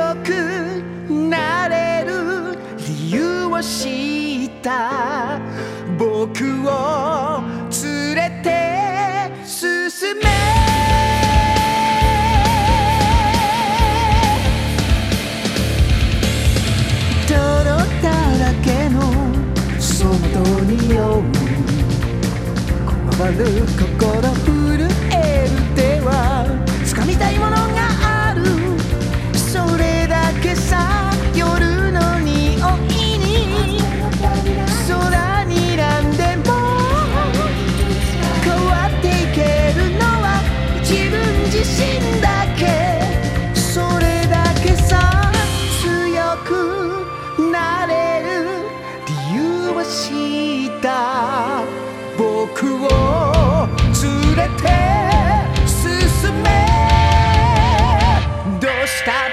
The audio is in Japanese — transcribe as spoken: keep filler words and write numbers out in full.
くなれる理由を知った僕を連れて進め泥だらけのそのとにおうこわばる心震える手は掴みたいものがあるそれだけさ夜の匂いに空にらんでも変わっていけるのは自分自身だけそれだけさ強くなれる理由を知った僕を連れて進めどうした